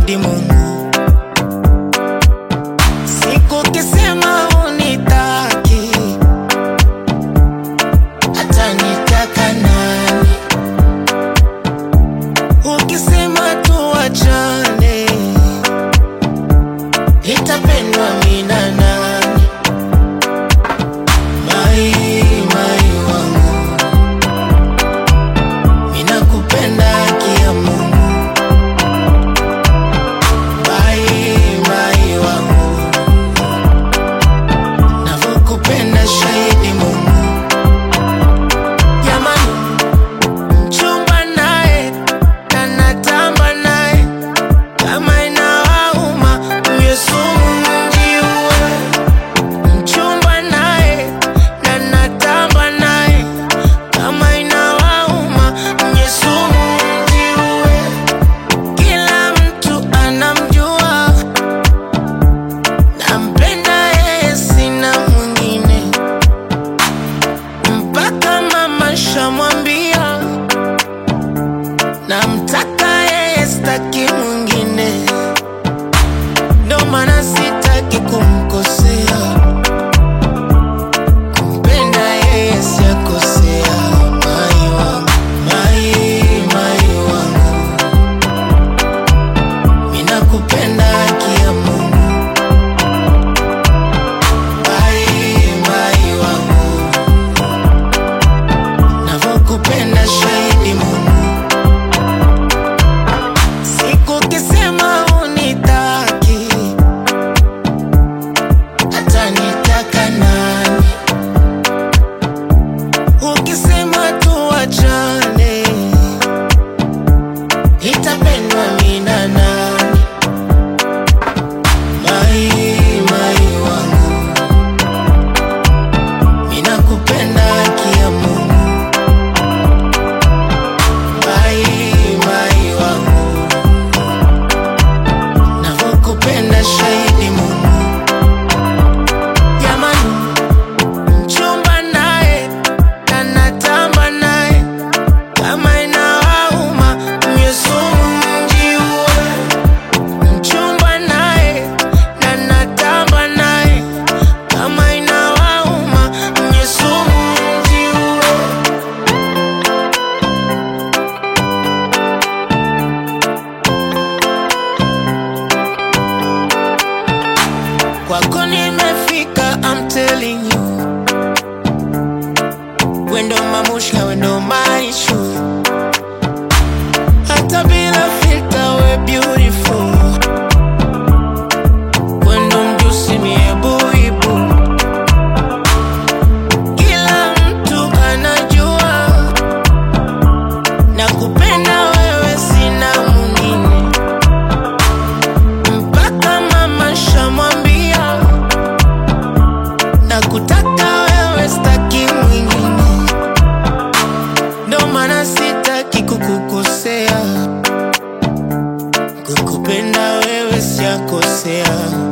shahidi Mungu. Siku kisema unitaki, hata nitaka nani? Ukisema tuachane, itapendwa mimi na nani? Mai wangu, mimi nakupenda kia Mungu. Mai wangu, navyokupenda shahidi Mungu. Jamani, mchumba naye na natamba naye, kama inawauma Yesu mjiue. Mchumba naye na natamba naye, kama inawauma Yesu mjiue. Kila mtu anamjua, nampenda yeye, sina mwingine. Mpaka mama shamwambia, namtaka yeye, sitaki mwingine. Ndo maana sitaki kumkosea, kumpenda yeye sijakosea. Mai wangu, mai wangu, mimi nakupenda kia Mungu. Mai wangu, navyokupenda shahidi Mungu. Siku kisema unitaki, hata nitaka nani? Ukisema tuachane, itapendwa mimi na nani? Mai wangu, mimi nakupenda kia Mungu. Mai wangu, navyokupenda shahidi Mungu. Jamani, mchumba naye na natamba naye, kama inawauma Yesu mjiue. Mchumba naye na natamba naye, kama inawauma Yesu mjiue. Kwako nimefika, I'm telling you. Wendo mamushka, wendo my issue. Hata bila filter we beautiful. Wendo mjusi mie buibu. Kila mtu anajua, nakupenda wewe, sina mwingine. Mpaka mama shamwambia, nakutaka wewe, sitaki mwingine. Ndo maana sitaki kukukosea, kukupenda wewe sijakosea.